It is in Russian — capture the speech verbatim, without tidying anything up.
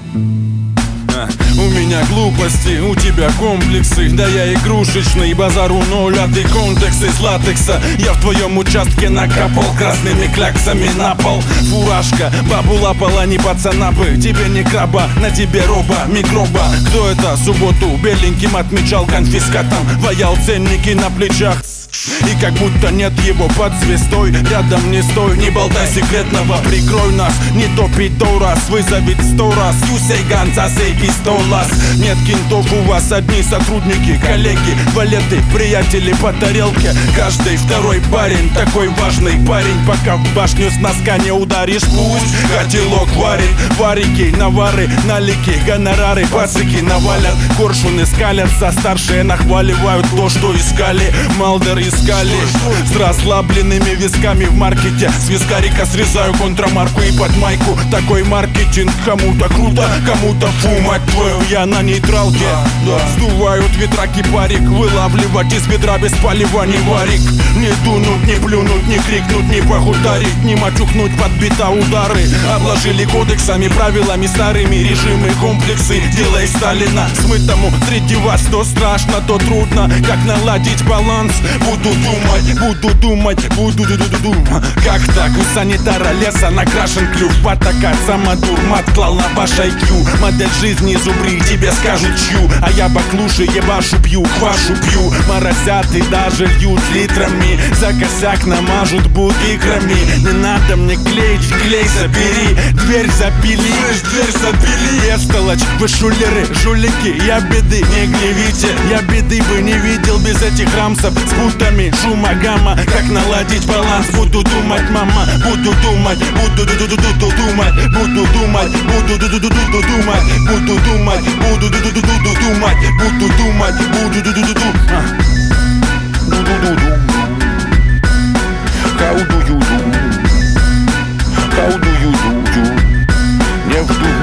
У меня глупости, у тебя комплексы. Да я игрушечный, базару ноль, а ты контекст из латекса. Я в твоем участке накапал красными кляксами на пол. Фуражка, бабу лапала, не пацана бы. Тебе не краба, на тебе роба, микроба. Кто это субботу беленьким отмечал конфискатом? Ваял ценники на плечах. И как будто нет его под звездой. Рядом не стой, не болтай секретного. Прикрой нас, не топи то раз. Вызовет сто раз, юсей ганца, сейки сто лас. Нет кентов у вас, одни сотрудники, коллеги, валеты, приятели по тарелке. Каждый второй парень, такой важный парень. Пока в башню с носка не ударишь, пусть котелок варит. Варики, навары, налики, гонорары, пацики навалят. Коршуны скалятся, старшие нахваливают то, что искали. Малдер искали с расслабленными висками в маркете. С вискарика срезаю контрамарку и под майку. Такой маркетинг кому-то круто, кому-то фу, мать твою, я на нейтралке. Сдувают ветра кипарик, вылавливать из ведра без полива не варик. Не дунуть, не плюнуть, не крикнуть, не похударить, не матюкнуть под бита удары. Обложили кодексами, правилами старыми, режимы, комплексы. Делай Сталина смытому среди вас. То страшно, то трудно, как наладить баланс. Буду думать, буду думать, буду думать. Как так? У санитара леса накрашен клюв. Патака, самодур, мат клал на ваш ай кью. Модель жизни зубри, тебе скажут чью. А я баклуши ебашу, пью, квашу пью. Моросят и даже льют литрами. За косяк намажут бугикрами. Не надо мне клеить, клей забери. Дверь запили, дверь запили. Бестолочь, вы шулеры, жулики, я беды не гневите. Я беды бы не видел без этих рамсов с путами, шума, гамма. Как наладить баланс? Буду думать, мама, буду думать, буду ду-ду-ду-ду думать, буду думать, буду ду-ду-ду-ду думать, буду думать, буду ду-ду-ду-ду думать, буду думать, буду ду-ду-ду-ду. How do you do? How do you do? Не вдумай.